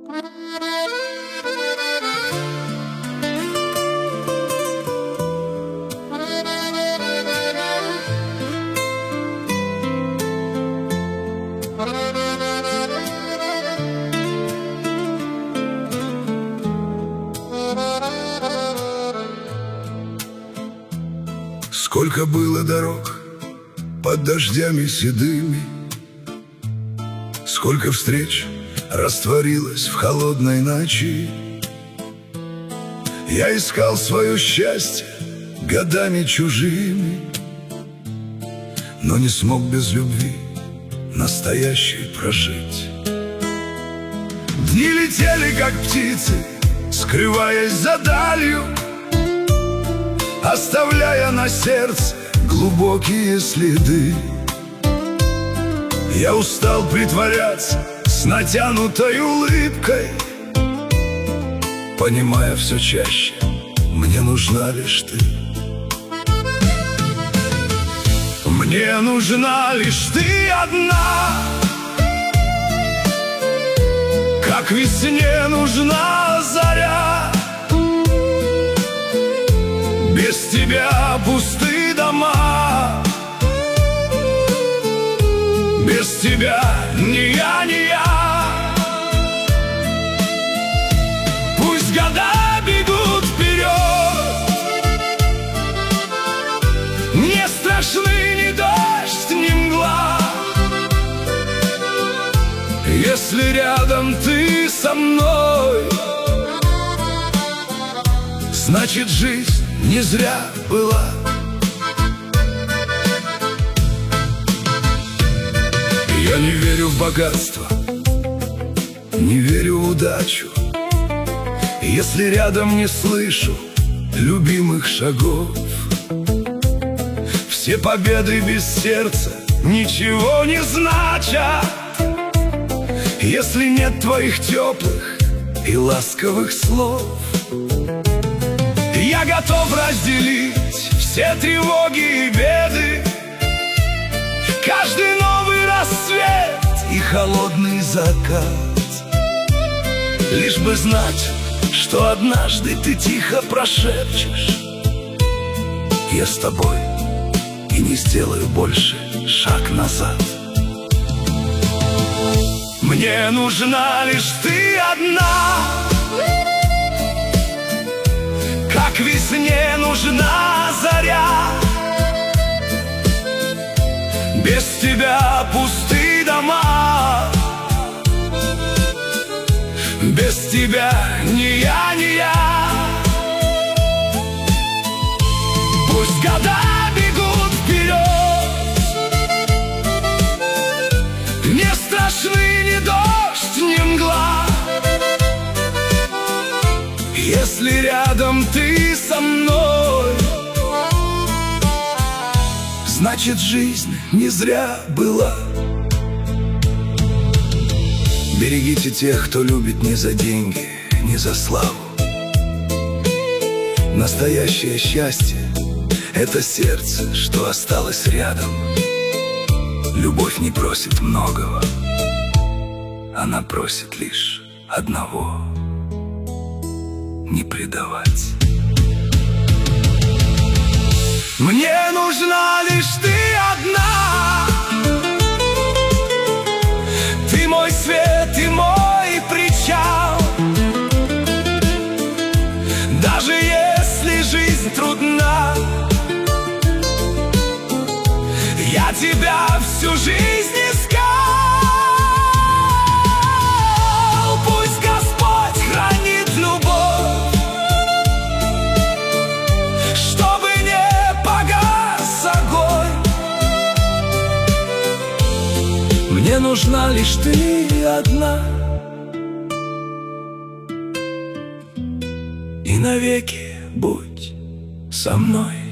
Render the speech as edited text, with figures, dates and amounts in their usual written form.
Сколько было дорог под дождями седыми, сколько встреч растворилось в холодной ночи. Я искал свое счастье годами чужими, но не смог без любви настоящей прожить. Дни летели, как птицы, скрываясь за далью, оставляя на сердце глубокие следы. Я устал притворяться с натянутой улыбкой, понимая все чаще, мне нужна лишь ты. Мне нужна лишь ты одна, как весне нужна заря. Без тебя пусты дома, без тебя ни я, ни я. Пусть года бегут вперед, не страшны ни дождь, ни мгла. Если рядом ты со мной, значит, жизнь не зря была. Я не верю в богатство, не верю в удачу, если рядом не слышу любимых шагов. Все победы без сердца ничего не значат, если нет твоих теплых и ласковых слов. Я готов разделить все тревоги и беды, каждый новый рассвет и холодный закат, лишь бы знать, что однажды ты тихо прошепчешь: я с тобой и не сделаю больше шаг назад. Мне нужна лишь ты одна, как весне нужна заря. Без тебя пусты дома, без тебя ни я, ни я. Пусть года бегут вперед, не страшны ни дождь, ни мгла. Если рядом ты со мной, значит, жизнь не зря была. Берегите тех, кто любит не за деньги, не за славу. Настоящее счастье — это сердце, что осталось рядом. Любовь не просит многого, она просит лишь одного: не предавать. Мне нужна лишь ты одна, ты мой свет и мой причал. Даже если жизнь трудна, я тебя всю жизнь искал. Пусть Господь хранит любовь, чтобы не погас огонь. Мне нужна лишь ты одна, и навеки будь со мной.